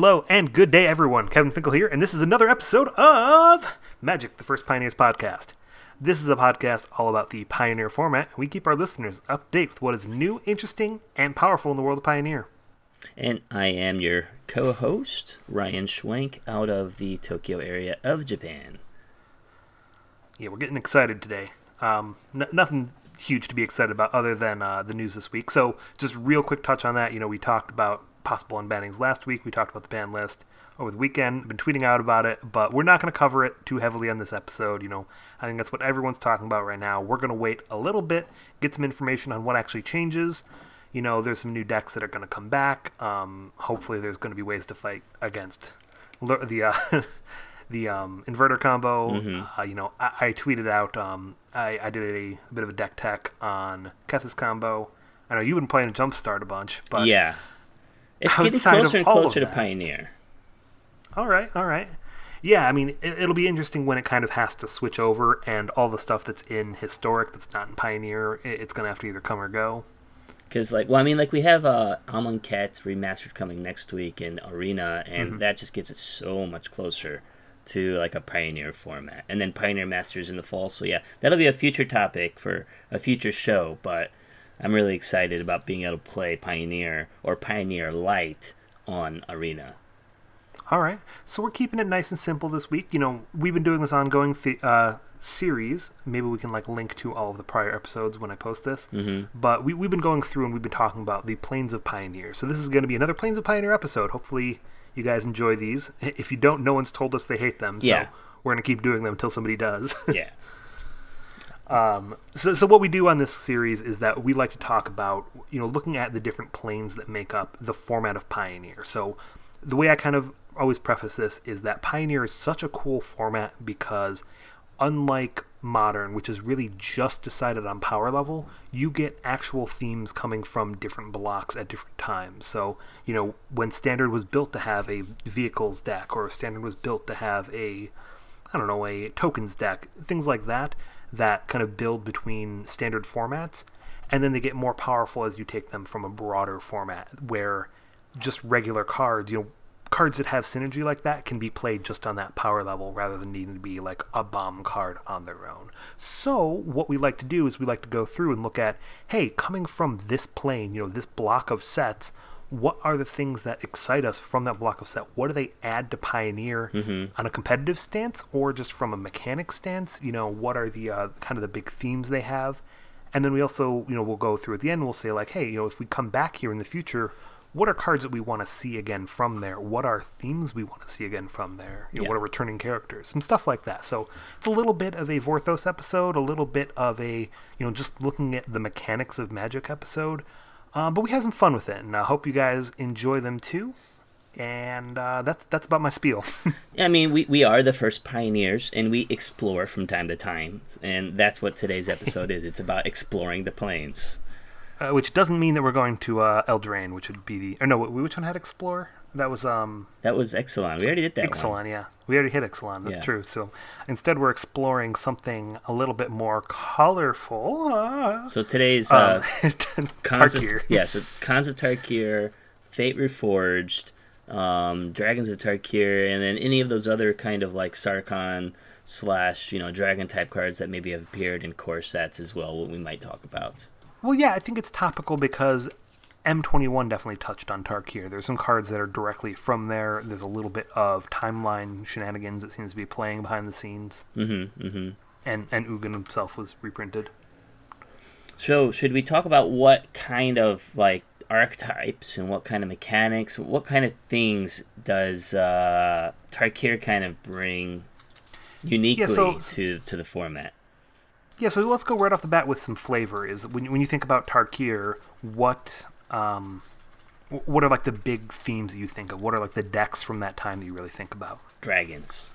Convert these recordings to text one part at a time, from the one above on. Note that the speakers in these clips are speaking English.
Hello and good day, everyone. Kevin Finkel here, and this is another episode of Magic, the First Pioneers podcast. This is a podcast all about the Pioneer format. We keep our listeners up to date with what is new, interesting, and powerful in the world of Pioneer. And I am your co-host, Ryan Schwenk, out of the Tokyo area of Japan. Yeah, we're getting excited today. Nothing huge to be excited about other than the news this week. So just real quick touch on that. We talked about possible unbannings last week. We talked about the ban list over the weekend. I've been tweeting out about it, but we're not going to cover it too heavily on this episode. I think that's what everyone's talking about right now. We're going to wait a little bit, get some information on what actually changes. There's some new decks that are going to come back. Hopefully there's going to be ways to fight against the inverter combo. Mm-hmm. I tweeted out, I did a bit of a deck tech on Kethis combo. I know you've been playing Jumpstart a bunch, but yeah, it's getting closer and closer to Pioneer. All right. Yeah, I mean, it'll be interesting when it kind of has to switch over, and all the stuff that's in Historic that's not in Pioneer, it's going to have to either come or go. Because, we have Amonkhet Remastered coming next week in Arena, and that just gets it so much closer to, a Pioneer format. And then Pioneer Masters in the fall, so yeah, that'll be a future topic for a future show, but I'm really excited about being able to play Pioneer or Pioneer Light on Arena. All right, so we're keeping it nice and simple this week. We've been doing this ongoing series. Maybe we can link to all of the prior episodes when I post this. But we've been going through and we've been talking about the Planes of Pioneer. So this is going to be another Planes of Pioneer episode. Hopefully you guys enjoy these. If you don't, no one's told us they hate them. So we're going to keep doing them until somebody does. Yeah. So what we do on this series is that we like to talk about, looking at the different planes that make up the format of Pioneer. So the way I kind of always preface this is that Pioneer is such a cool format because unlike Modern, which is really just decided on power level, you get actual themes coming from different blocks at different times. So, when Standard was built to have a vehicles deck, or Standard was built to have a tokens deck, things like that kind of build between standard formats, and then they get more powerful as you take them from a broader format, where just regular cards, cards that have synergy like that can be played just on that power level rather than needing to be like a bomb card on their own. So what we like to do is we like to go through and look at, hey, coming from this plane, this block of sets, what are the things that excite us from that block of set? What do they add to Pioneer on a competitive stance or just from a mechanic stance? What are the kind of the big themes they have? And then we also, we'll go through at the end, we'll say hey, if we come back here in the future, what are cards that we want to see again from there? What are themes we want to see again from there? What are returning characters? Some stuff like that. So it's a little bit of a Vorthos episode, a little bit of a, just looking at the mechanics of Magic episode. But we have some fun with it, and I hope you guys enjoy them too. And that's about my spiel. I mean, we are the first pioneers, and we explore from time to time, and that's what today's episode is. It's about exploring the planes. Which doesn't mean that we're going to Eldraine, which would be which one had Explore? That was Ixalan. We already did that Ixalan, yeah. We already hit Ixalan, that's true. So instead we're exploring something a little bit more colorful. So today's Tarkir. So Khans of Tarkir, Fate Reforged, Dragons of Tarkir, and then any of those other kind of Sarkhan / dragon type cards that maybe have appeared in core sets as well, what we might talk about. Well, yeah, I think it's topical because M21 definitely touched on Tarkir. There's some cards that are directly from there. There's a little bit of timeline shenanigans that seems to be playing behind the scenes. And Ugin himself was reprinted. So, should we talk about what kind of, archetypes and what kind of mechanics, what kind of things does Tarkir kind of bring uniquely to the format? Yeah, so let's go right off the bat with some flavor. Is when you think about Tarkir, what are the big themes that you think of? What are the decks from that time that you really think about? Dragons,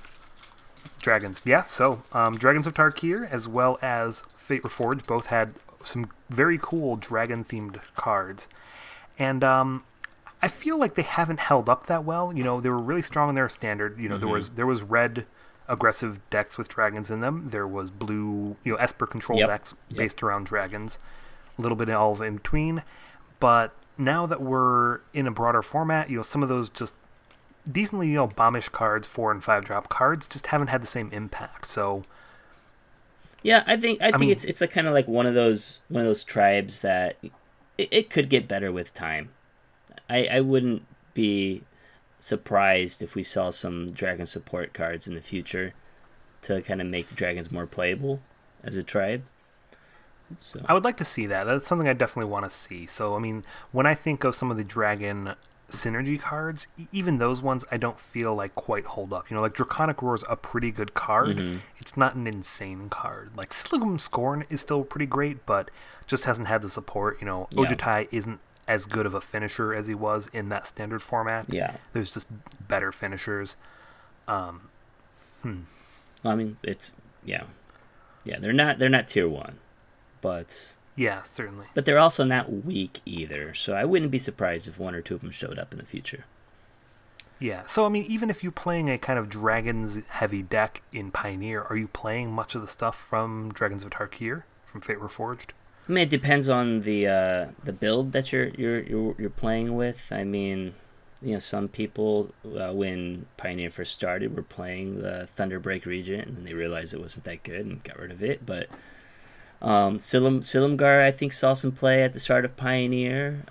yeah. So Dragons of Tarkir as well as Fate Reforged both had some very cool dragon-themed cards, and I feel like they haven't held up that well. They were really strong in their standard. There was red aggressive decks with dragons in them. There was blue, Esper control decks based around dragons. A little bit of all in between. But now that we're in a broader format, some of those just decently, bombish cards, 4 and 5 drop cards, just haven't had the same impact. So yeah, I think it's a kind of like one of those tribes that it could get better with time. I wouldn't be surprised if we saw some dragon support cards in the future to kind of make dragons more playable as a tribe. So I would like to see that. That's something I definitely want to see. So, I mean, when I think of some of the dragon synergy cards, even those ones I don't feel like quite hold up. Like Draconic Roar's a pretty good card. Mm-hmm. It's not an insane card. Like Silligum Scorn is still pretty great, but just hasn't had the support. Ojutai isn't as good of a finisher as he was in that standard format. Yeah. There's just better finishers. I mean, it's yeah, they're not tier 1, but yeah, certainly. But they're also not weak either, so I wouldn't be surprised if 1 or 2 of them showed up in the future. Yeah, so I mean, even if you're playing a kind of dragons-heavy deck in Pioneer, are you playing much of the stuff from Dragons of Tarkir, from Fate Reforged? I mean, it depends on the build that you're playing with. I mean, some people when Pioneer first started were playing the Thunderbreak Regent, and then they realized it wasn't that good and got rid of it. But Silumgar, I think, saw some play at the start of Pioneer.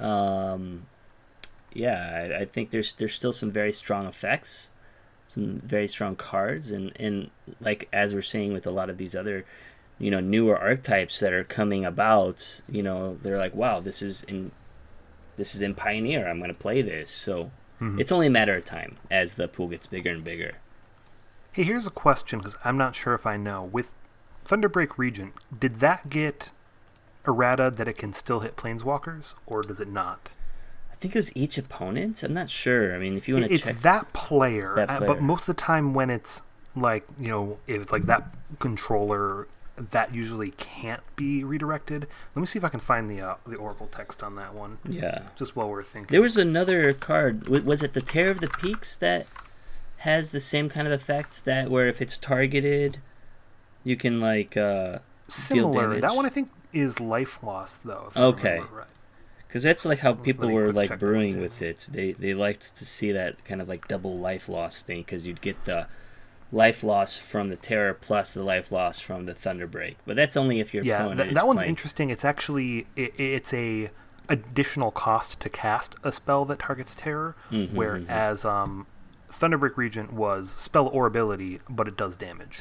I think there's still some very strong effects, some very strong cards, and like as we're seeing with a lot of these other newer archetypes that are coming about, they're like, wow, this is in Pioneer, I'm going to play this. So it's only a matter of time as the pool gets bigger and bigger. Hey, here's a question, because I'm not sure if I know. With Thunderbreak Regent, did that get errata that it can still hit Planeswalkers, or does it not? I think it was each opponent. I'm not sure. I mean, if you want to check... It's that player. But most of the time when it's like, if it's like that controller, that usually can't be redirected. Let me see if I can find the Oracle text on that one. Yeah. Just while we're thinking. There was another card. Was it the Terror of the Peaks that has the same kind of effect, that where if it's targeted, you can similar. Deal damage? That one I think is life loss though. If okay. I remember right. Because that's like how people were like brewing with too. it. They liked to see that kind of like double life loss thing, because you'd get the life loss from the Terror plus the life loss from the Thunderbreak. But that's only if your opponent is that one's playing. interesting. It's actually it's a additional cost to cast a spell that targets Terror, whereas Thunderbreak Regent was spell or ability, but it does damage.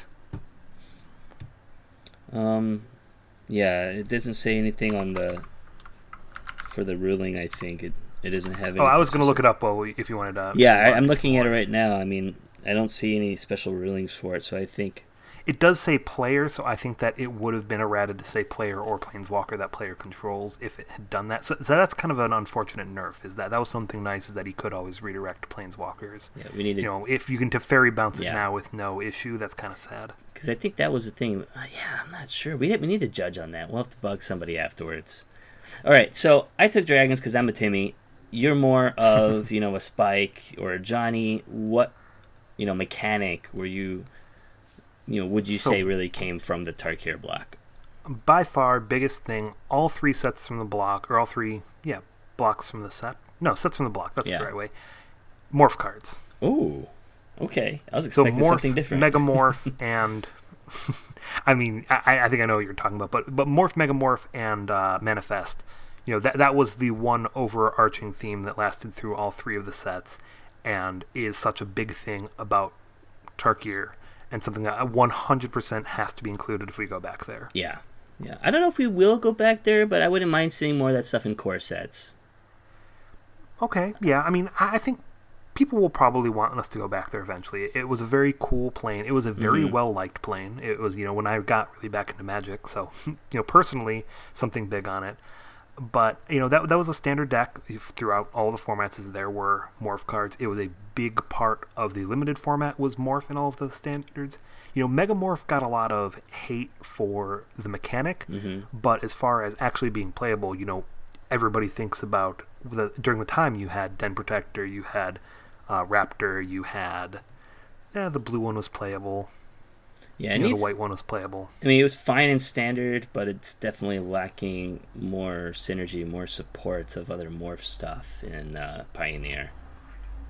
Yeah, it doesn't say anything on for the ruling. I think it doesn't have. I was going to look it up if you wanted to. Yeah, I'm looking at it right now. I mean, I don't see any special rulings for it, so I think it does say player. So I think that it would have been errata to say player or Planeswalker that player controls if it had done that. So that's kind of an unfortunate nerf. Is that was something nice, is that he could always redirect Planeswalkers. Yeah, we need to. If you can Teferi bounce it now with no issue, that's kind of sad. Because I think that was the thing. I'm not sure. We need to judge on that. We'll have to bug somebody afterwards. All right, so I took dragons because I'm a Timmy. You're more of a Spike or a Johnny. What mechanic were you? Would you say really came from the Tarkir block? By far, biggest thing. All 3 sets from the block, or all 3 blocks from the set. No, sets from the block. That's the right way. Morph cards. Ooh. Okay, I was expecting something different. Megamorph, and I mean, I think I know what you're talking about, but Morph, Megamorph, and Manifest. That was the one overarching theme that lasted through all 3 of the sets, and is such a big thing about Tarkir, and something that 100% has to be included if we go back there. Yeah. I don't know if we will go back there, but I wouldn't mind seeing more of that stuff in core sets. Okay, yeah. I mean, I think people will probably want us to go back there eventually. It was a very cool plane. It was a very well-liked plane. It was, when I got really back into Magic, so, personally, something big on it. But, that was a standard deck throughout all the formats, as there were Morph cards. It was a big part of the limited format was Morph in all of the standards. Megamorph got a lot of hate for the mechanic, but as far as actually being playable, everybody thinks about, during the time you had Den Protector, you had Raptor, you had the blue one was playable. Yeah, the white one was playable. I mean, it was fine in standard, but it's definitely lacking more synergy, more support of other morph stuff in Pioneer.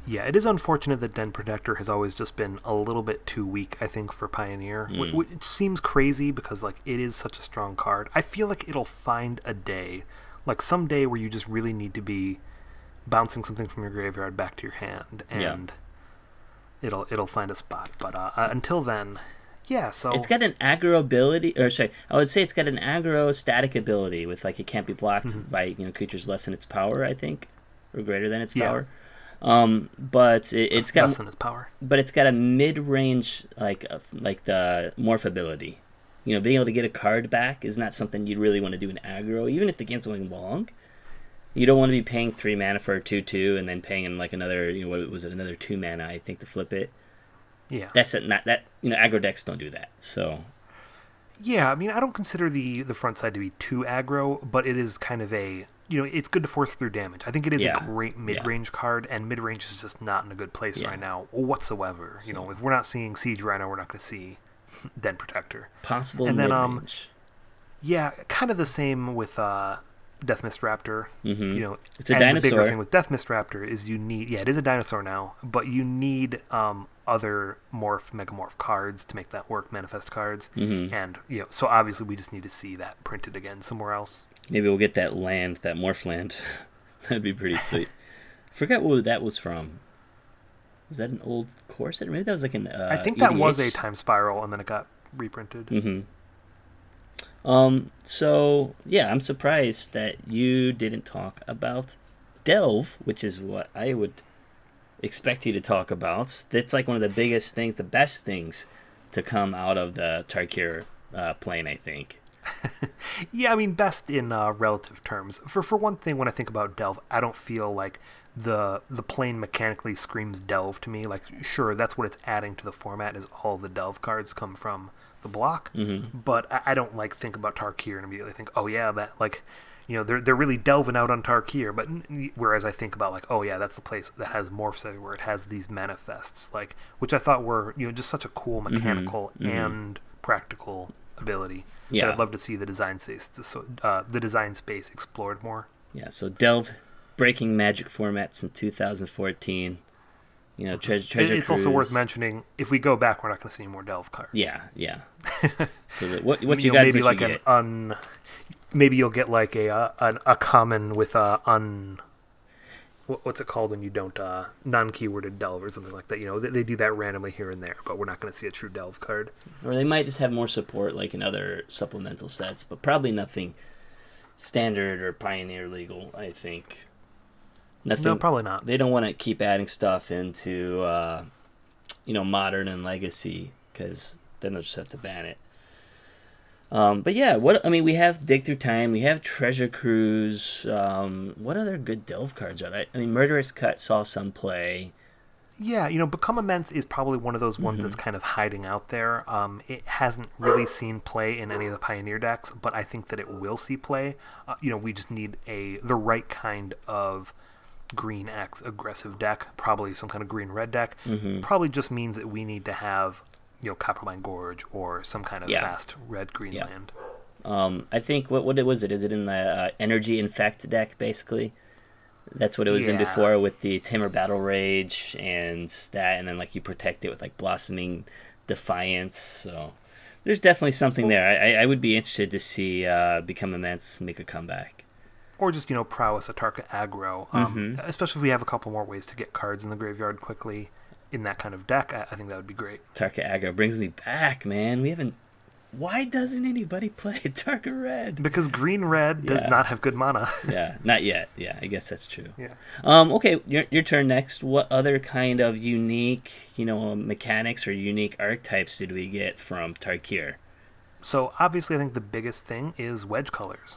Yeah, it is unfortunate that Den Protector has always just been a little bit too weak, I think, for Pioneer. Which seems crazy because, like, it is such a strong card. I feel like it'll find a day, like some day where you just really need to be bouncing something from your graveyard back to your hand, and it'll find a spot. But until then, yeah, so... It's got an aggro ability, or sorry, I would say it's got an aggro static ability with, like, it can't be blocked by, creatures less than its power, I think, or greater than its power. But it's got less than its power. But it's got a mid-range like the morph ability. Being able to get a card back is not something you'd really want to do in aggro, even if the game's going long. You don't want to be paying 3 mana for a 2/2 and then paying in like another what was it, another 2 mana, I think, to flip it. Yeah, that's not that aggro decks don't do that. So yeah, I mean, I don't consider the front side to be too aggro, but it is kind of a it's good to force through damage. I think it is a great mid-range card, and mid-range is just not in a good place right now whatsoever. So, if we're not seeing Siege Rhino, we're not going to see Den Protector. Possible and mid-range. Yeah, kind of the same with Death Mist Raptor. Mm-hmm. It's a dinosaur. The bigger thing with Death Mist Raptor is you need... Yeah, it is a dinosaur now, but you need other Megamorph cards to make that work, manifest cards. Mm-hmm. And, so obviously we just need to see that printed again somewhere else. Maybe we'll get that Morph land. That'd be pretty sweet. Forgot what that was from. Is that an old core set? Maybe that was like an I think that was a Time Spiral, and then it got reprinted. Mm-hmm. So, yeah, I'm surprised that you didn't talk about Delve, which is what I would expect you to talk about. That's like one of the biggest things, the best things to come out of the Tarkir plane, I think. Yeah, I mean, best in relative terms. For one thing, when I think about Delve, I don't feel like the plane mechanically screams Delve to me. Like, sure, that's what it's adding to the format, is all the Delve cards come from the block. Mm-hmm. But I don't think about Tarkir and immediately think, oh yeah, that they're really delving out on Tarkir. But whereas I think about oh yeah, that's the place that has morphs everywhere. It has these manifests, which I thought were just such a cool mechanical and practical ability. Yeah, I'd love to see the design space explored more. Yeah, so Delve breaking Magic formats in 2014. Treasure It's Cruise. Also worth mentioning, if we go back, we're not going to see more Delve cards. Yeah. So what you got? Maybe what you get? Maybe you'll get like a common with what's it called when you don't non-keyworded Delve or something like that. They do that randomly here and there, but we're not going to see a true Delve card. Or they might just have more support like in other supplemental sets, but probably nothing standard or Pioneer legal, I think. Nothing. No, probably not. They don't want to keep adding stuff into Modern and Legacy, because then they'll just have to ban it. But yeah, we have Dig Through Time, we have Treasure Cruise. What other good Delve cards are there? I mean, Murderous Cut saw some play. Yeah, Become Immense is probably one of those ones that's kind of hiding out there. It hasn't really seen play in any of the Pioneer decks, but I think that it will see play. We just need the right kind of green X aggressive deck, probably some kind of green-red deck. Probably just means that we need to have Coppermine Gorge or some kind of fast red-green land. I think, what was it? Is it in the Energy Infect deck, basically? That's what it was in before, with the Tamer Battle Rage and that, and then you protect it with Blossoming Defiance. So there's definitely something there. I would be interested to see Become Immense make a comeback. Or just, prowess Atarka aggro. Especially if we have a couple more ways to get cards in the graveyard quickly in that kind of deck. I think that would be great. Atarka aggro brings me back, man. Why doesn't anybody play Atarka Red? Because green-red does not have good mana. Yeah, not yet. Yeah, I guess that's true. Yeah. Okay, your turn next. What other kind of unique, mechanics or unique archetypes did we get from Tarkir? So, obviously, I think the biggest thing is wedge colors.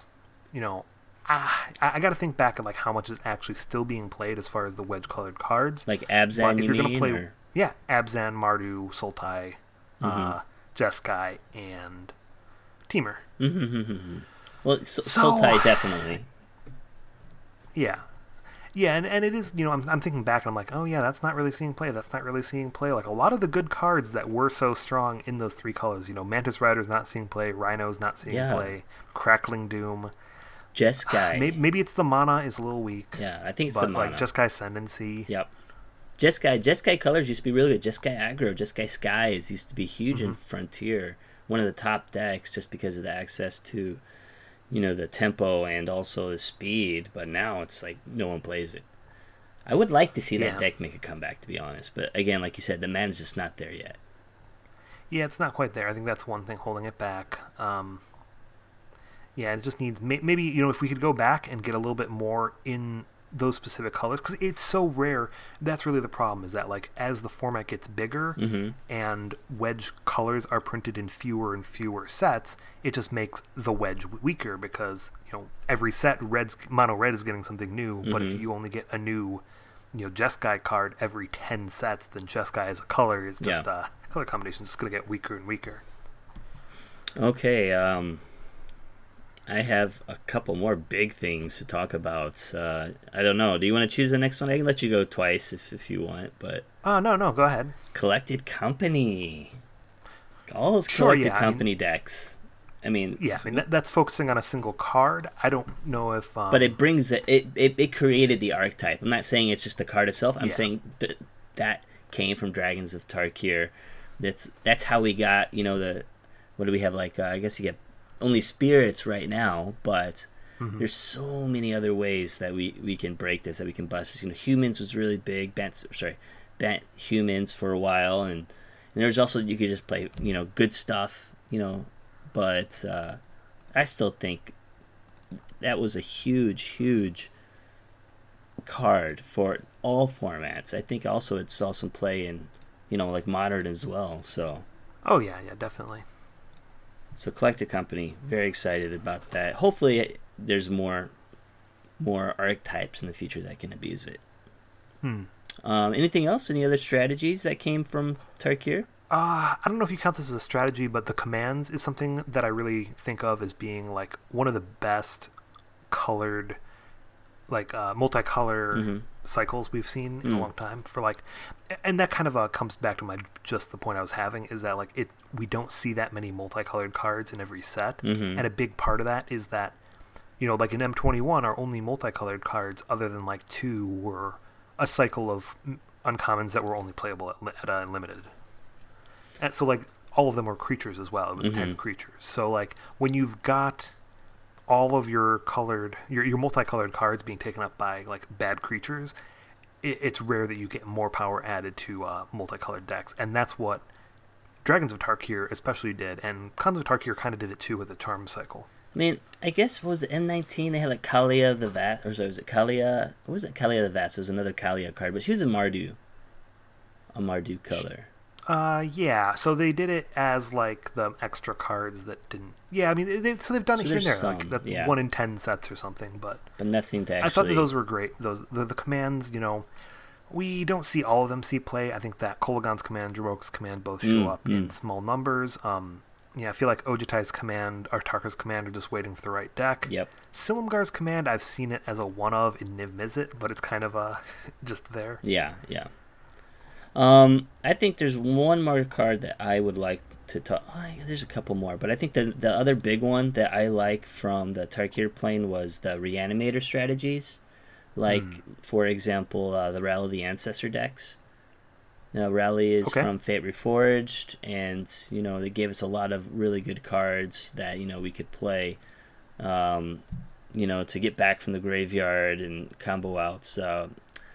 I got to think back at how much is actually still being played as far as the wedge-colored cards. Like Abzan, you mean? Play, yeah, Abzan, Mardu, Sultai, Jeskai, and Temur. Well, Sultai definitely. Yeah. Yeah, and it is, I'm thinking back and I'm like, oh yeah, that's not really seeing play. That's not really seeing play. A lot of the good cards that were so strong in those three colors, Mantis Rider's not seeing play, Rhino's not seeing play, Crackling Doom. Jeskai. Maybe it's the mana is a little weak. Yeah, I think it's the mana. Jeskai Ascendancy. Yep. Jeskai colors used to be really good. Jeskai Aggro, Jeskai Skies used to be huge in Frontier. One of the top decks just because of the access to, the tempo and also the speed. But now it's like no one plays it. I would like to see that deck make a comeback, to be honest. But again, like you said, the mana's just not there yet. Yeah, it's not quite there. I think that's one thing holding it back. It just needs maybe if we could go back and get a little bit more in those specific colors, because it's so rare. That's really the problem, is that like as the format gets bigger and wedge colors are printed in fewer and fewer sets, it just makes the wedge weaker, because every set mono red is getting something new, but if you only get a new Jeskai card every 10 sets, then Jeskai as a color is just color combination is just going to get weaker and weaker. Okay, I have a couple more big things to talk about. I don't know. Do you want to choose the next one? I can let you go twice if you want, but... No, go ahead. Collected Company. All those Collected Company decks. That's focusing on a single card. I don't know if... But it brings... It created the archetype. I'm not saying it's just the card itself. I'm saying that came from Dragons of Tarkir. That's how we got, what do we have? Like, I guess you get only spirits right now, but there's so many other ways that we can break this, that we can bust this. Humans was really big. Bent humans for a while, and there's also, you could just play good stuff, but I still think that was a huge card for all formats. I think also it saw some play in like Modern as well. So definitely. So Collected Company, very excited about that. Hopefully there's more archetypes in the future that can abuse it. Anything else? Any other strategies that came from Tarkir? I don't know if you count this as a strategy, but the commands is something that I really think of as being like one of the best colored, like multicolor cycles we've seen in a long time. And that kind of comes back to the point I was having, is that like we don't see that many multicolored cards in every set, and a big part of that is that like in M21, our only multicolored cards other than like 2 were a cycle of uncommons that were only playable at Unlimited. And so like all of them were creatures as well. It was 10 creatures. So like when you've got all of your your multicolored cards being taken up by like bad creatures, it's rare that you get more power added to multicolored decks, and that's what Dragons of Tarkir especially did, and Khans of Tarkir kind of did it too with the Charm cycle. I mean, I guess, what was it, M19, they had like Kalia the Vast, or sorry, was it Kalia? What was it, Kalia the Vast? It was another Kalia card, but she was a Mardu color. So they did it as like the extra cards that didn't. Yeah, I mean, they've done it here and there, like that's 1 in 10 sets or something, but nothing to actually. I thought that those were great. The commands, we don't see all of them see play. I think that Kolaghan's command, Jaroka's command both show up in small numbers. I feel like Ojutai's command, Artaka's command are just waiting for the right deck. Yep. Silumgar's command, I've seen it as a one-of in Niv Mizzet, but it's kind of just there. Yeah. I think there's one more card that I would like to talk. There's a couple more, but I think the other big one that I like from the Tarkir plane was the Reanimator strategies. Like, for example, the Rally of the Ancestor decks. Rally is from Fate Reforged, and, they gave us a lot of really good cards that, we could play, to get back from the graveyard and combo out. So,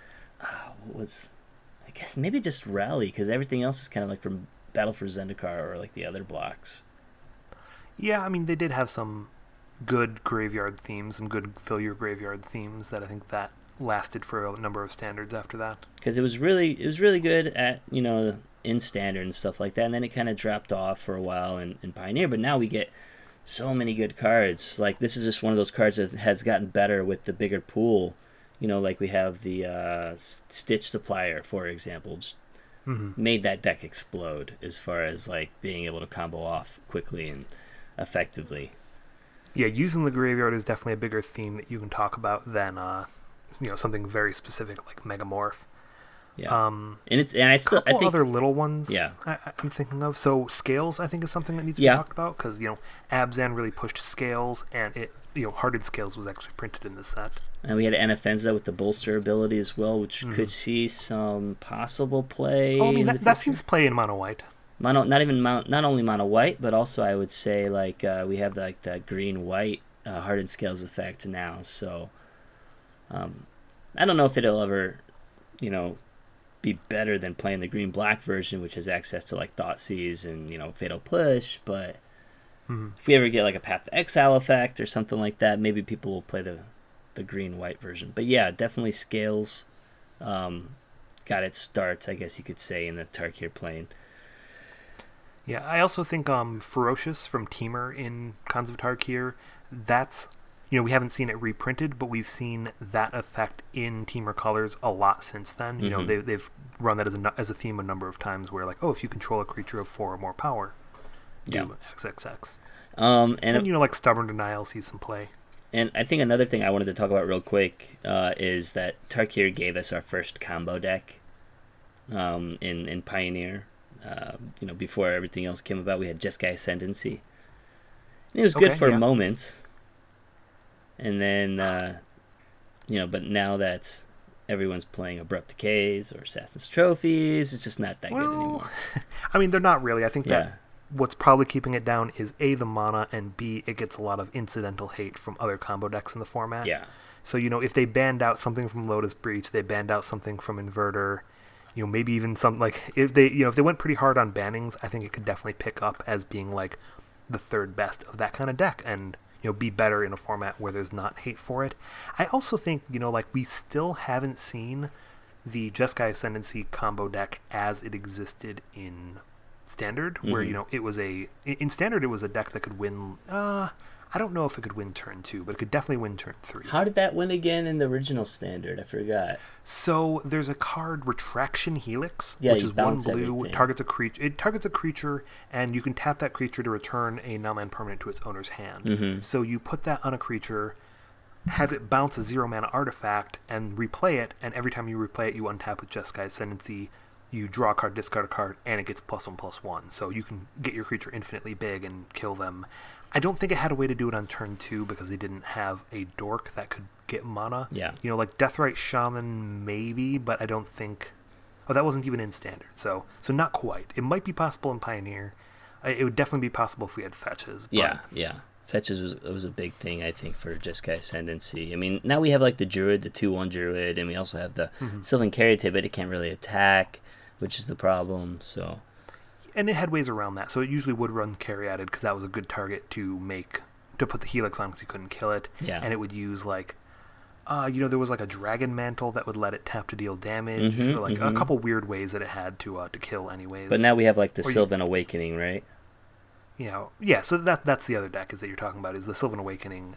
I guess maybe just Rally, because everything else is kind of like from Battle for Zendikar or like the other blocks. Yeah, I mean, they did have some good graveyard themes, some good fill your graveyard themes that I think that lasted for a number of standards after that. Because it was really good at, in standard and stuff like that, and then it kind of dropped off for a while in Pioneer, but now we get so many good cards. Like, this is just one of those cards that has gotten better with the bigger pool. Like we have the Stitch Supplier, for example, just made that deck explode as far as like being able to combo off quickly and effectively. Yeah, using the graveyard is definitely a bigger theme that you can talk about than something very specific like Megamorph. Yeah, I think other little ones. Yeah, I'm thinking of. So Scales, I think, is something that needs to be talked about, because Abzan really pushed Scales, and it Hearted Scales was actually printed in the set. And we had Anafenza with the bolster ability as well, which could see some possible play. Oh, I mean, that seems play in mono white. Not only mono white, but also I would say like we have like that green white Hardened Scales effect now. So I don't know if it'll ever, be better than playing the green black version, which has access to like Thoughtseize and Fatal Push. But if we ever get like a Path to Exile effect or something like that, maybe people will play the green white version. But yeah, definitely Scales got its starts, I guess you could say, in the Tarkir plane. Yeah, I also think Ferocious from Temur in Khans of Tarkir, that's, we haven't seen it reprinted, but we've seen that effect in Temur colors a lot since then. They've run that as a theme a number of times where, like, if you control a creature of 4 or more power, do XXX. And like Stubborn Denial sees some play. And I think another thing I wanted to talk about real quick is that Tarkir gave us our first combo deck in Pioneer. Before everything else came about, we had Jeskai Ascendancy. And it was good for a moment. And then, but now that everyone's playing Abrupt Decays or Assassin's Trophies, it's just not that good anymore. I mean, they're not really. I think that what's probably keeping it down is A, the mana, and B, it gets a lot of incidental hate from other combo decks in the format. Yeah. So, if they banned out something from Lotus Breach, they banned out something from Inverter, maybe even some, like, if they went pretty hard on bannings, I think it could definitely pick up as being, like, the third best of that kind of deck and, be better in a format where there's not hate for it. I also think, we still haven't seen the Jeskai Ascendancy combo deck as it existed in Standard, where, in Standard it was a deck that could win, I don't know if it could win turn 2, but it could definitely win turn 3. How did that win again in the original Standard? I forgot. So there's a card, Retraction Helix, which is 1 blue. Everything. It targets a creature, and you can tap that creature to return a non-land permanent to its owner's hand. So you put that on a creature, have it bounce a 0-mana artifact, and replay it, and every time you replay it, you untap with Jeskai Ascendancy, you draw a card, discard a card, and it gets +1/+1. So you can get your creature infinitely big and kill them. I don't think it had a way to do it on turn 2 because they didn't have a dork that could get mana. Yeah. Like Deathrite Shaman maybe, but I don't think... Oh, that wasn't even in Standard. So not quite. It might be possible in Pioneer. It would definitely be possible if we had fetches. But... Yeah. Fetches was a big thing, I think, for Jeskai Ascendancy. I mean, now we have like the Druid, the 2/1 Druid, and we also have the Sylvan Caryatid, but it can't really attack, which is the problem, so... And it had ways around that, so it usually would run Caryatid because that was a good target to put the Helix on because you couldn't kill it. Yeah. And it would use like, there was like a Dragon Mantle that would let it tap to deal damage, or like a couple weird ways that it had to kill anyways. But now we have like the Sylvan Awakening, right? Yeah. So that's the other deck is that you're talking about is the Sylvan Awakening.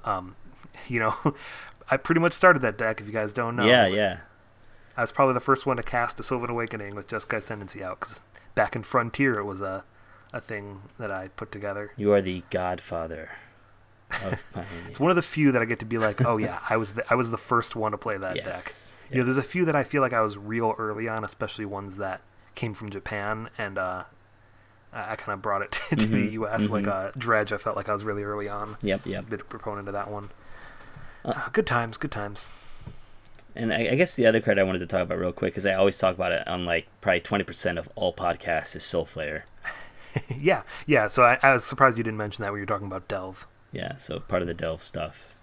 I pretty much started that deck if you guys don't know. Yeah. I was probably the first one to cast a Sylvan Awakening with Jeskai Ascendancy out because back in Frontier it was a thing that I put together. You are the godfather of Pioneer. It's one of the few that I get to be like, oh yeah, I was the first one to play that deck. Yes. There's a few that I feel like I was real early on, especially ones that came from Japan, and I kind of brought it to the U.S. Like Dredge, I felt like I was really early on. Yep. I was a bit proponent of that one. Good times. And I guess the other card I wanted to talk about real quick, because I always talk about it on like probably 20% of all podcasts, is Soulflayer. yeah. So I was surprised you didn't mention that when you were talking about Delve. Yeah, so part of the Delve stuff.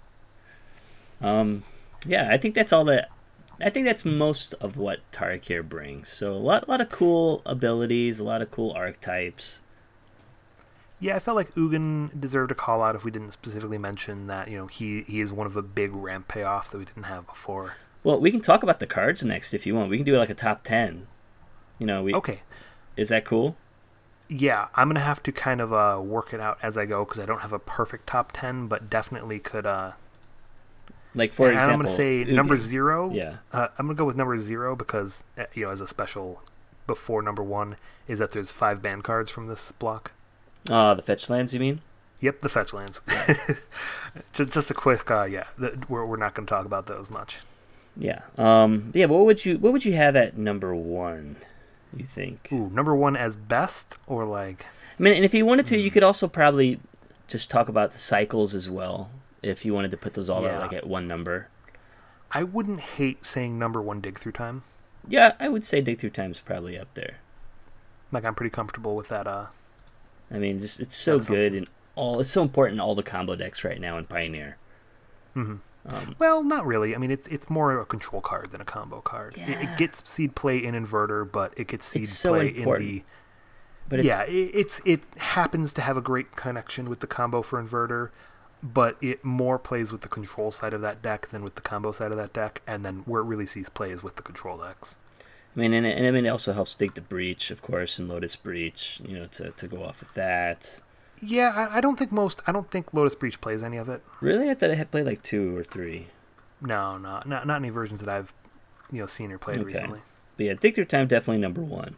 I think that's all that. I think that's most of what Tarkir brings. So a lot of cool abilities, a lot of cool archetypes. Yeah, I felt like Ugin deserved a call out if we didn't specifically mention that he is one of the big ramp payoffs that we didn't have before. Well, we can talk about the cards next if you want. We can do like a top 10. Okay. Is that cool? Yeah, I'm going to have to kind of work it out as I go because I don't have a perfect top 10, but definitely could... like, for example... I'm going to say Ugin. number 0. Yeah. I'm going to go with number 0 because, as a special before number 1, is that there's 5 ban cards from this block. The fetch lands, you mean? Yep, the fetch lands. just a quick, we're not going to talk about those much. Yeah. What would you have at number 1, you think? Ooh, number 1 as best, or like... I mean, and if you wanted to, you could also probably just talk about the cycles as well. if you wanted to put those all out Yeah. like at one number. I wouldn't hate saying number 1 Dig Through Time. Yeah, I would say Dig Through Time's probably up there. Like, I'm pretty comfortable with that. I mean, just it's so good and it's so important in all the combo decks right now in Pioneer. Well, not really. I mean, it's more a control card than a combo card. Yeah. It gets seed play in Inverter, but it gets seed It's so play important. in the... But it happens to have a great connection with the combo for Inverter, but it more plays with the control side of that deck than with the combo side of that deck, and then where it really sees play is with the control decks. I mean, and it also helps Dig the Breach, of course, and Lotus Breach, to go off with that. Yeah, I don't think Lotus Breach plays any of it. Really? I thought it had played like 2 or 3. No, not any versions that I've seen or played recently. But yeah, Dig Through Time definitely number 1.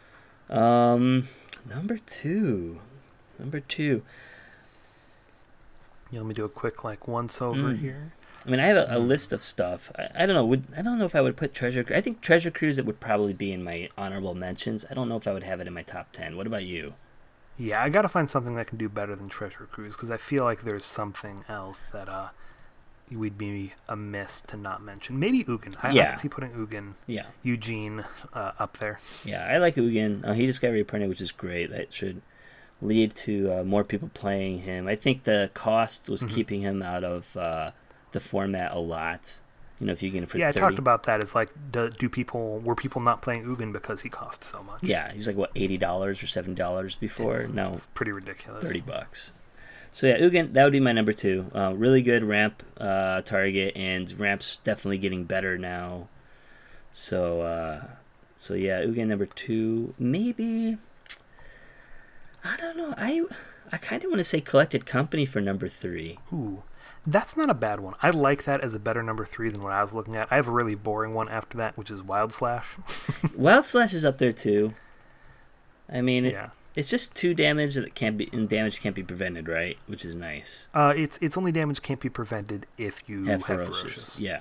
Number 2. Let me do a quick once over here. I mean, I have a list of stuff. I don't know. I don't know if I would put Treasure. I think Treasure Cruise it would probably be in my honorable mentions. I don't know if I would have it in my top 10. What about you? Yeah, I gotta find something that can do better than Treasure Cruise because I feel like there's something else that we'd be amiss to not mention. Maybe Ugin. I can see putting Ugin, Eugene up there. Yeah, I like Ugin. He just got reprinted, which is great. That should lead to more people playing him. I think the cost was keeping him out of the format a lot. If you get him for 30. I talked about that. It's like, were people not playing Ugin because he cost so much? Yeah, he was like, what, $80 or $70 before? Yeah, no, it's pretty ridiculous. $30. So yeah, Ugin, that would be my number 2. Really good ramp target, and ramp's definitely getting better now. So yeah, Ugin number 2. Maybe, I don't know. I kind of want to say Collected Company for number 3. Ooh. That's not a bad one. I like that as a better number 3 than what I was looking at. I have a really boring one after that, which is Wild Slash. Wild Slash is up there too. I mean, it's just 2 damage that damage can't be prevented, right? Which is nice. It's only damage can't be prevented if you have Ferocious. Yeah.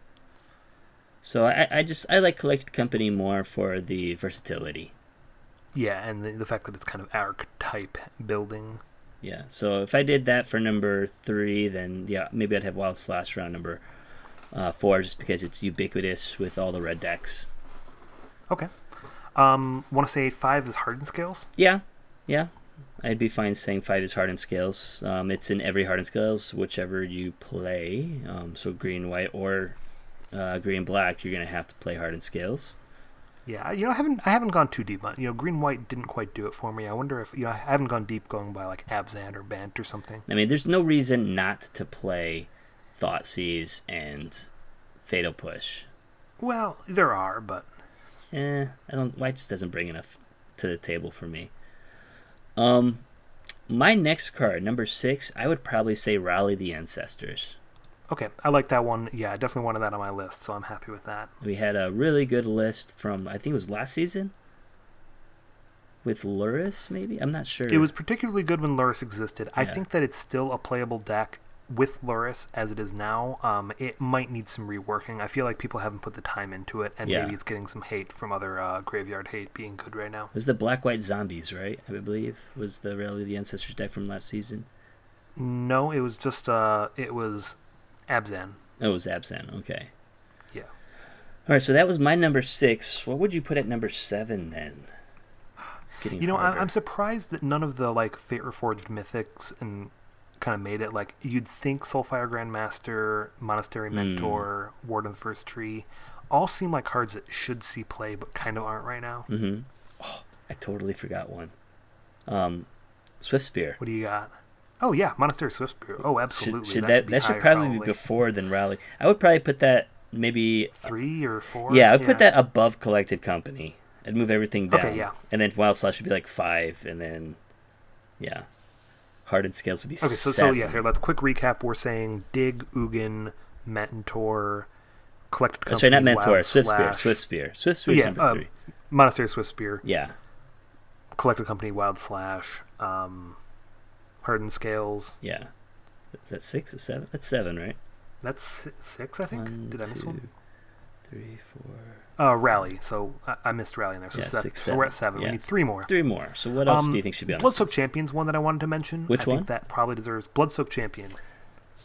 So I like Collected Company more for the versatility. Yeah, and the fact that it's kind of archetype building. Yeah, so if I did that for number 3, then maybe I'd have Wild Slash around number 4, just because it's ubiquitous with all the red decks. Okay. Want to say 5 is Hardened Scales? Yeah. I'd be fine saying 5 is Hardened Scales. It's in every Hardened Scales, whichever you play. So green, white, or green, black, you're going to have to play Hardened Scales. Yeah, I haven't gone too deep on. Green white didn't quite do it for me. I wonder if I haven't gone deep going by like Abzan or Bant or something. I mean, there's no reason not to play Thoughtseize and Fatal Push. Well, there are, but white just doesn't bring enough to the table for me. My next card, number 6, I would probably say Rally the Ancestors. Okay, I like that one. Yeah, I definitely wanted that on my list, so I'm happy with that. We had a really good list from, I think it was last season? With Lurrus, maybe? I'm not sure. It was particularly good when Lurrus existed. Yeah. I think that it's still a playable deck with Lurrus as it is now. It might need some reworking. I feel like people haven't put the time into it, and maybe it's getting some hate from other graveyard hate being good right now. It was the Black-White Zombies, right? I believe was the Rally the Ancestors deck from last season. No, it was just, it was Abzan. Oh, it was Abzan, okay. Yeah. All right, so that was my number 6. What would you put at number 7 then? It's getting harder. I'm surprised that none of the Fate Reforged Mythics and kind of made it. You'd think Soulfire Grandmaster, Monastery Mentor, Ward of the First Tree, all seem like cards that should see play but kind of aren't right now. Mm-hmm. Oh, I totally forgot one. Swiftspear. What do you got? Oh yeah, Monastery Swiftspear. Oh, absolutely. That should probably be before than Rally. I would probably put that maybe 3 or 4. Yeah, I would put that above Collected Company. I'd move everything down. Okay, yeah. And then Wild Slash would be 5, and then Hardened Scales would be 7. So here, let's quick recap. We're saying Dig, Ugin, Mentor, Collected Company. Sorry, not Mentor. Wild Swiftspear. Swiftspear is number 3. Monastery Swiftspear. Yeah. Collected Company, Wild Slash, Hardened Scales. Yeah. Is that 6 or 7? That's 7, right? That's 6, I think. Did I miss one? 3, 4. Rally. So I missed Rally in there. So, 6, 7. So we're at 7. Yeah. We need 3 more. 3 more. So what else do you think should be on Bloodsoaked Champion's one that I wanted to mention. Which one? I think that probably deserves Bloodsoaked Champion.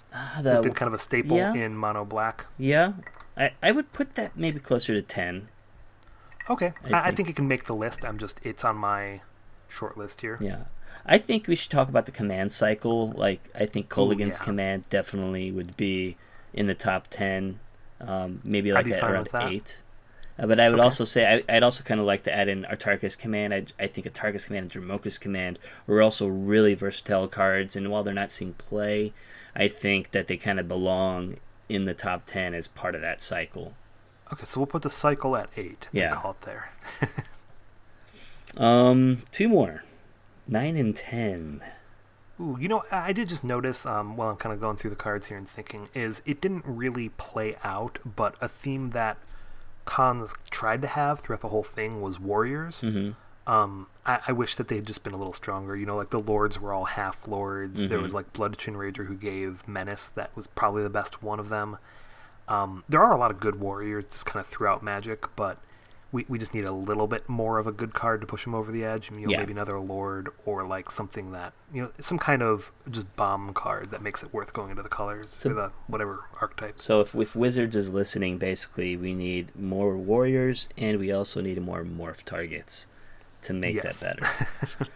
It's been kind of a staple yeah. in mono black. Yeah, I would put that maybe closer to 10. Okay, I think it can make the list. It's on my short list here. Yeah. I think we should talk about the command cycle. Like, I think Kolaghan's command definitely would be in the top 10, maybe like at around 8. But I would also say, I'd also kind of like to add in Artarka's command. I think Artarka's command and Dromoka's command are also really versatile cards, and while they're not seeing play, I think that they kind of belong in the top 10 as part of that cycle. Okay, so we'll put the cycle at 8. Yeah. Call it there. 2 more. 9 and 10. Ooh, I did just notice, while I'm kind of going through the cards here and thinking, is it didn't really play out, but a theme that Khans tried to have throughout the whole thing was warriors. Mm-hmm. I wish that they had just been a little stronger. Like the lords were all half lords. Mm-hmm. There was like Bloodchin Rager who gave Menace. That was probably the best one of them. There are a lot of good warriors just kind of throughout Magic, but we just need a little bit more of a good card to push them over the edge. Maybe another lord or like something that, some kind of just bomb card that makes it worth going into the colors or the whatever archetype. So if Wizards is listening, basically we need more warriors and we also need more morph targets to make that better.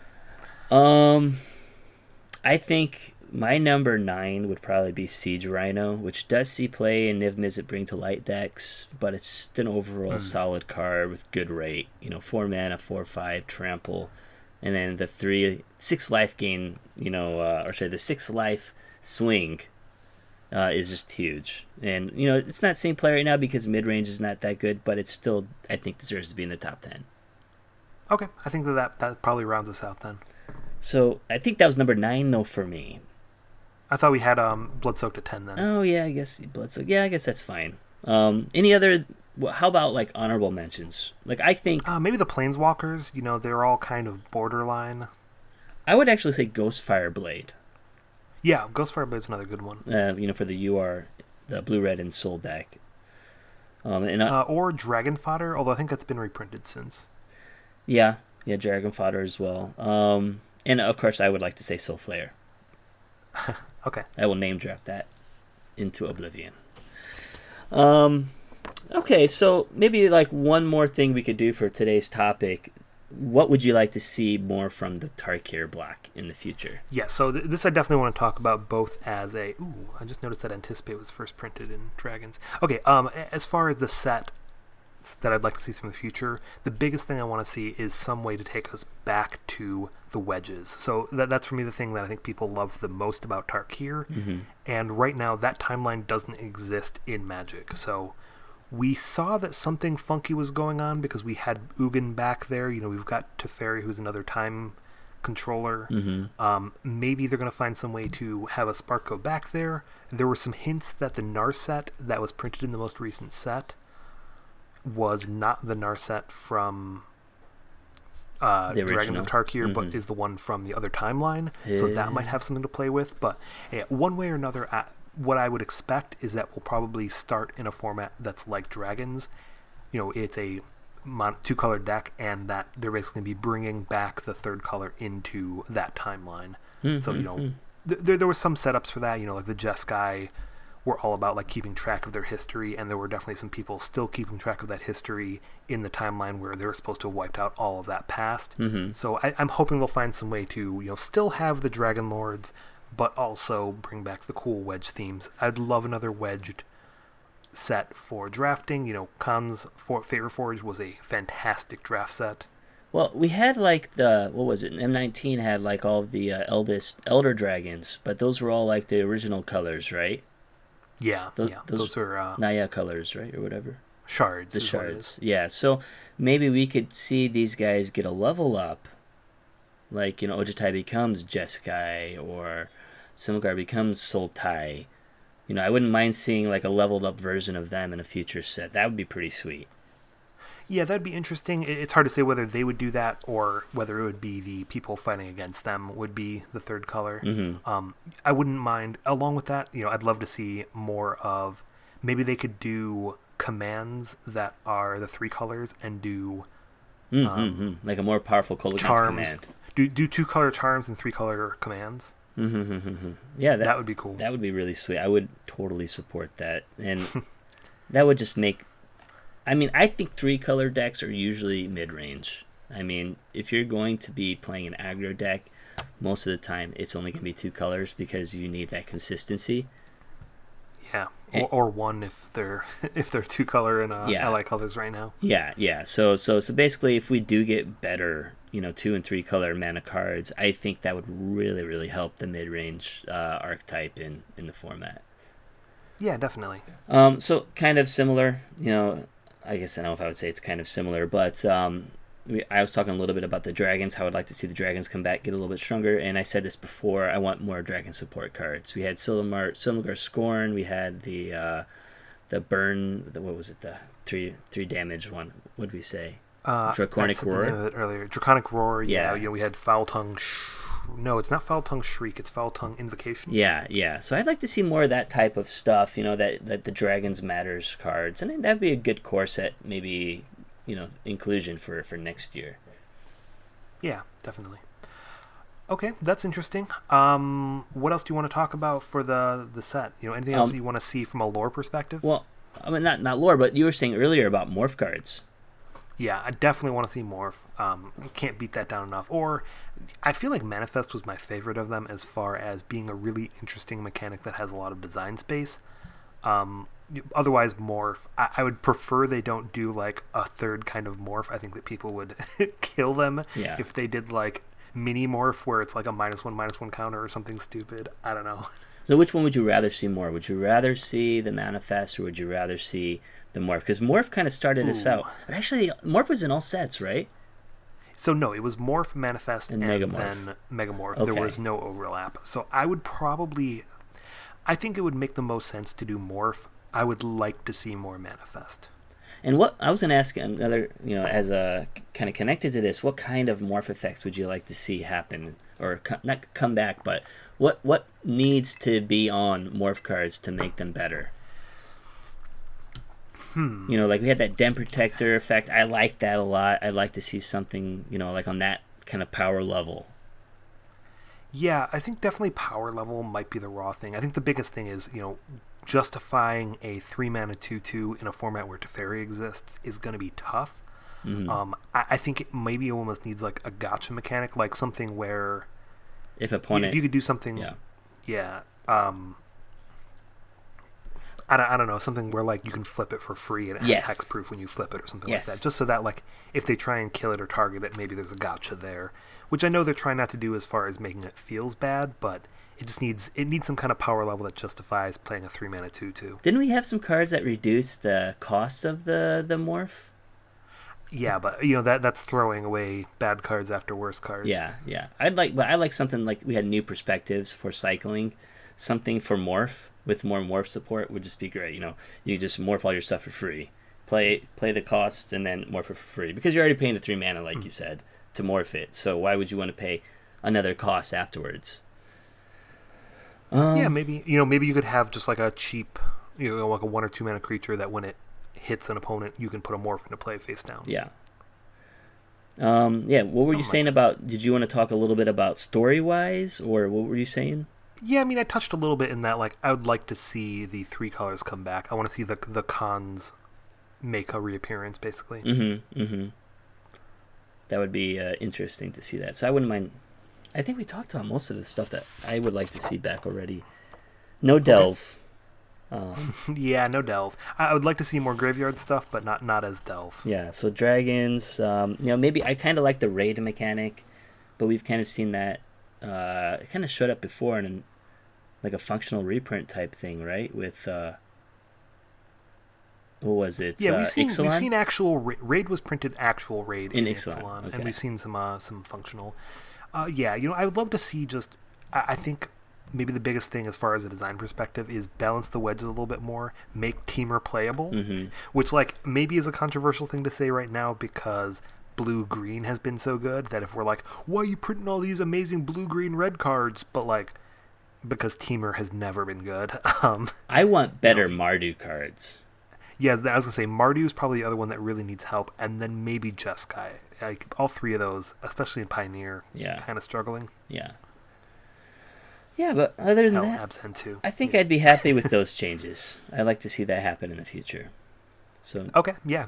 I think my number 9 would probably be Siege Rhino, which does see play in Niv Mizzet Bring to Light decks, but it's just an overall solid card with good rate. 4 mana, 4/5 trample, and then the 6 life gain. The 6 life swing is just huge. And it's not same play right now because mid range is not that good, but it still I think deserves to be in the top 10. Okay, I think that probably rounds us out then. So I think that was number 9 though for me. I thought we had Bloodsoaked at 10 then. Oh yeah, I guess Bloodsoaked. Yeah, I guess that's fine. Any other? How about like honorable mentions? Like I think maybe the Planeswalkers. They're all kind of borderline. I would actually say Ghostfire Blade. Yeah, Ghostfire Blade's another good one. For the blue, red, and soul deck. Or Dragon Fodder, although I think that's been reprinted since. Yeah, Dragon Fodder as well. And of course, I would like to say Soul Flare. Okay. I will name drop that into oblivion. Okay, so maybe like one more thing we could do for today's topic. What would you like to see more from the Tarkir block in the future? Yeah, so this I definitely want to talk about both as a... Ooh, I just noticed that Anticipate was first printed in Dragons. Okay, as far as the set that I'd like to see from the future, the biggest thing I want to see is some way to take us back to the wedges. So that's for me the thing that I think people love the most about Tarkir. Mm-hmm. And right now that timeline doesn't exist in Magic. So we saw that something funky was going on because we had Ugin back there. We've got Teferi, who's another time controller. Mm-hmm. Maybe they're going to find some way to have a Spark go back there. There were some hints that the Narset that was printed in the most recent set was not the Narset from Dragons of Tarkir, but is the one from the other timeline. So that might have something to play with. But one way or another, what I would expect is that we'll probably start in a format that's like Dragons. It's a 2-color deck, and that they're basically going to be bringing back the third color into that timeline. Mm-hmm. So, there were some setups for that. Like the Jeskai were all about like keeping track of their history, and there were definitely some people still keeping track of that history in the timeline where they were supposed to have wiped out all of that past. Mm-hmm. So I'm hoping they'll find some way to still have the Dragon Lords, but also bring back the cool wedge themes. I'd love another wedged set for drafting. Khan's Fate Reforged was a fantastic draft set. Well, we had like what was it? M19 had like all of the Elder Dragons, but those were all like the original colors, right? Yeah, those are Naya colors, right, or whatever. Shards. The shards. Yeah, so maybe we could see these guys get a level up. Like, Ojutai becomes Jeskai, or Silumgar becomes Sultai. I wouldn't mind seeing like a leveled up version of them in a future set. That would be pretty sweet. Yeah, that'd be interesting. It's hard to say whether they would do that or whether it would be the people fighting against them would be the third color. Mm-hmm. I wouldn't mind. Along with that, I'd love to see more of... Maybe they could do commands that are the 3 colors and do... like a more powerful Kolaghan's charms. command. Do 2-color charms and 3-color commands. Yeah, That would be cool. That would be really sweet. I would totally support that, and that would just make. I mean, I think 3-color decks are usually mid-range. I mean, if you're going to be playing an aggro deck, most of the time it's only going to be 2 colors because you need that consistency. Yeah, or one if they're 2-color and ally colors right now. Yeah. So basically, if we do get better, 2 and 3-color mana cards, I think that would really, really help the mid-range archetype in the format. Yeah, definitely. So kind of similar, I guess I don't know if I would say it's kind of similar, but I was talking a little bit about the dragons, how I'd like to see the dragons come back, get a little bit stronger, and I said this before, I want more dragon support cards. We had Silumgar Scorn, we had the burn, what was it, the 3 damage one, what did we say? Draconic Roar? Earlier. Draconic Roar, yeah. We had Foul Tongue, no, it's not Foul Tongue Shriek, it's Foul Tongue Invocation. Yeah. So I'd like to see more of that type of stuff, that the Dragons Matters cards, and that'd be a good core set, maybe, inclusion for next year. Yeah, definitely. Okay, that's interesting. What else do you want to talk about for the set? Anything else you want to see from a lore perspective? Well, I mean, not lore, but you were saying earlier about morph cards. Yeah, I definitely want to see Morph. Can't beat that down enough. Or, I feel like Manifest was my favorite of them as far as being a really interesting mechanic that has a lot of design space. Otherwise, Morph, I would prefer they don't do like a third kind of Morph. I think that people would kill them if they did like mini Morph where it's like a -1/-1 counter or something stupid. I don't know. So which one would you rather see more? Would you rather see the Manifest or would you rather see the Morph? Because Morph kind of started us out. But actually, Morph was in all sets, right? So no, it was Morph, Manifest, and Megamorph. then Megamorph. Okay. There was no overlap. So I think it would make the most sense to do Morph. I would like to see more Manifest. And what I was going to ask another, as a kind of connected to this, what kind of Morph effects would you like to see happen, or not come back, but what needs to be on Morph cards to make them better? Like we had that Den Protector effect. I like that a lot. I'd like to see something, like on that kind of power level. Yeah, I think definitely power level might be the raw thing. I think the biggest thing is, justifying a 3-mana 2/2 in a format where Teferi exists is going to be tough. Mm-hmm. I think it maybe almost needs like a gotcha mechanic, like something where if you could do something, I don't know, something where like you can flip it for free and it has hexproof when you flip it or something like that. Just so that like if they try and kill it or target it, maybe there's a gotcha there. Which I know they're trying not to do as far as making it feels bad, but it needs some kind of power level that justifies playing a 3-mana 2/2. Didn't we have some cards that reduce the cost of the Morph? Yeah, but that's throwing away bad cards after worse cards. Yeah. I like something like we had New Perspectives for cycling, something for Morph with more Morph support would just be great. You just morph all your stuff for free, play the cost, and then morph it for free because you're already paying the 3 mana, like you said, to morph it. So why would you want to pay another cost afterwards? Yeah, maybe you could have just like a cheap, like a 1 or 2 mana creature that when it hits an opponent, you can put a Morph into play face down. Yeah. What were you saying about? Did you want to talk a little bit about story wise, or what were you saying? Yeah, I mean, I touched a little bit in that. Like, I would like to see the 3 colors come back. I want to see the cons make a reappearance, basically. Mm-hmm. That would be interesting to see that. So I wouldn't mind. I think we talked about most of the stuff that I would like to see back already. No Delve. Yeah, no Delve. I would like to see more graveyard stuff, but not as Delve. Yeah, so dragons. Maybe I kind of like the raid mechanic, but we've kind of seen that. It kind of showed up before in like a functional reprint type thing, right? With what was it? Yeah, we've seen actual raid was printed actual raid in Ixalan, okay. And we've seen some functional. I would love to see just. I think maybe the biggest thing as far as a design perspective is balance the wedges a little bit more, make Temur playable, which like maybe is a controversial thing to say right now because blue-green has been so good that if we're like, why are you printing all these amazing blue-green-red cards? But like, because Temur has never been good. I want better Mardu cards. Yeah, I was going to say, Mardu is probably the other one that really needs help, and then maybe Jeskai. Like, all 3 of those, especially in Pioneer, kind of struggling. Yeah. Yeah, but other than Hell, that, Absen too. I think I'd be happy with those changes. I'd like to see that happen in the future. So Okay, yeah.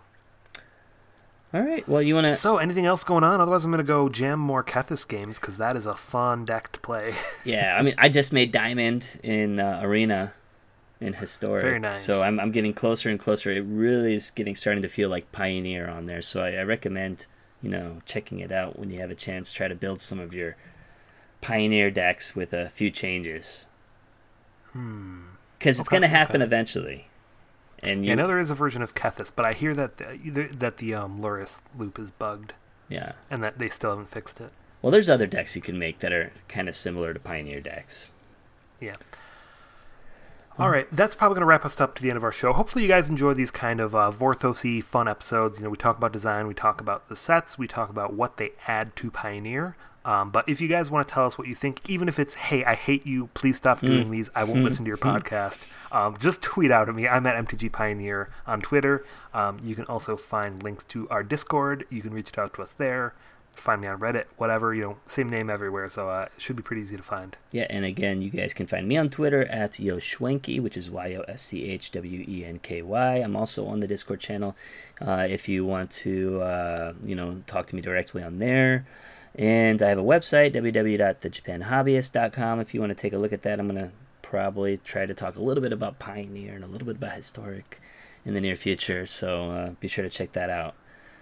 all right, well, you want to... So, anything else going on? Otherwise, I'm going to go jam more Kethis games, because that is a fun deck to play. Yeah, I mean, I just made Diamond in Arena in Historic. Very nice. So I'm getting closer and closer. It really is starting to feel like Pioneer on there. So I recommend, checking it out when you have a chance. Try to build some of your Pioneer decks with a few changes. Because it's going to happen eventually. And I know there is a version of Kethis, but I hear that the Lurrus loop is bugged. Yeah. And that they still haven't fixed it. Well, there's other decks you can make that are kind of similar to Pioneer decks. Yeah. All right, that's probably going to wrap us up to the end of our show. Hopefully you guys enjoy these kind of Vorthos-y fun episodes. We talk about design, we talk about the sets, we talk about what they add to Pioneer. But if you guys want to tell us what you think, even if it's, hey, I hate you, please stop doing these, I won't listen to your podcast, just tweet out at me. I'm at MTG Pioneer on Twitter. You can also find links to our Discord. You can reach out to us there. Find me on Reddit, whatever, same name everywhere, so it should be pretty easy to find. Yeah, and again, you guys can find me on Twitter at Yoshwenky, which is YOSCHWENKY. I'm also on the Discord channel if you want to, talk to me directly on there. And I have a website, www.thejapanhobbyist.com. If you want to take a look at that, I'm going to probably try to talk a little bit about Pioneer and a little bit about Historic in the near future, so be sure to check that out.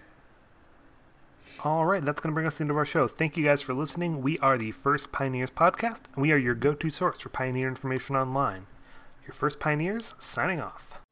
All right, that's going to bring us into our show. Thank you guys for listening. We are the First Pioneers Podcast, and we are your go-to source for Pioneer information online. Your First Pioneers, signing off.